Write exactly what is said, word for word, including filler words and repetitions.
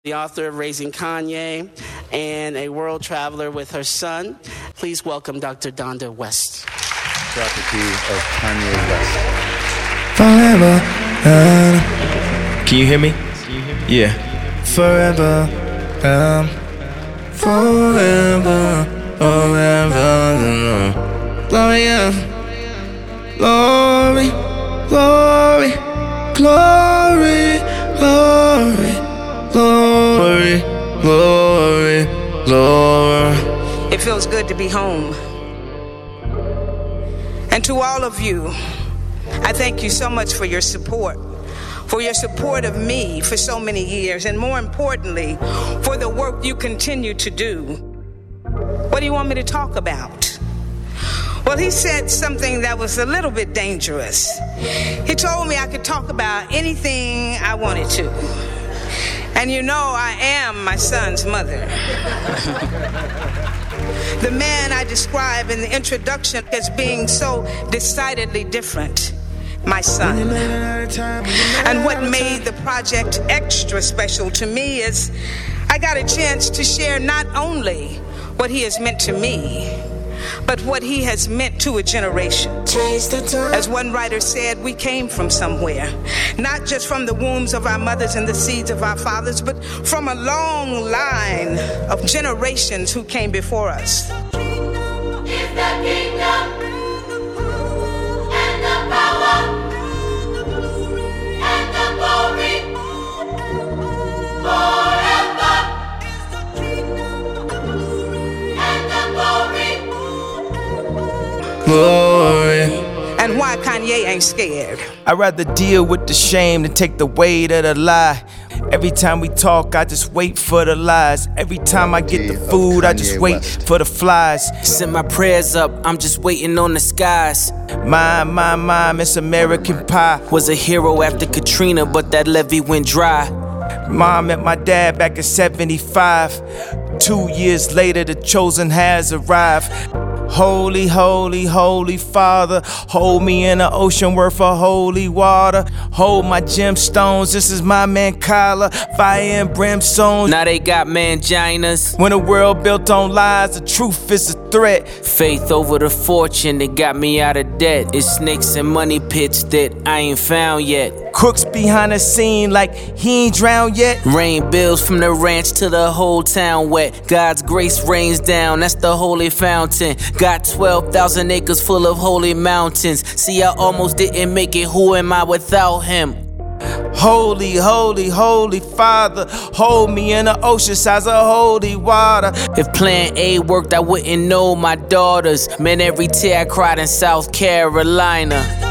the author of Raising Kanye, and a world traveler with her son. Please welcome Doctor Donda West. Property of Kanye West. Forever. Uh, Can you hear me? Can you hear me? Yeah. Forever. Um, forever. Forever. Glory, glory, glory, glory, glory, glory, glory, glory. It feels good to be home. And to all of you, I thank you so much for your support, for your support of me for so many years, and more importantly, for the work you continue to do. What do you want me to talk about? Well, he said something that was a little bit dangerous. He told me I could talk about anything I wanted to. And you know, I am my son's mother. The man I describe in the introduction as being so decidedly different, my son. And what made the project extra special to me is I got a chance to share not only what he has meant to me, but what he has meant to a generation. As one writer said, we came from somewhere, not just from the wombs of our mothers and the seeds of our fathers, but from a long line of generations who came before us. Is the kingdom and the power and the glory forever. And the glory. Glory. And why Kanye ain't scared. I'd rather deal with the shame than take the weight of the lie. Every time we talk, I just wait for the lies. Every time I get the food, I just wait for the flies. Send my prayers up, I'm just waiting on the skies. My, my, my, Miss American Pie. Was a hero after Katrina, but that levee went dry. Mom met my dad back in seventy-five. Two years later, the chosen has arrived. Holy, holy, holy Father, hold me in an ocean worth of holy water. Hold my gemstones, this is my man Kyla. Fire and brimstone. Now they got manginas. When a world built on lies, the truth is a threat. Faith over the fortune that got me out of debt. It's snakes and money pits that I ain't found yet. Crooks behind the scene like he ain't drowned yet. Rain bills from the ranch to the whole town wet. God's grace rains down, that's the holy fountain. Got twelve thousand acres full of holy mountains. See, I almost didn't make it, who am I without him? Holy, holy, holy Father, hold me in the ocean size of holy water. If plan A worked, I wouldn't know my daughters. Man, every tear I cried in South Carolina.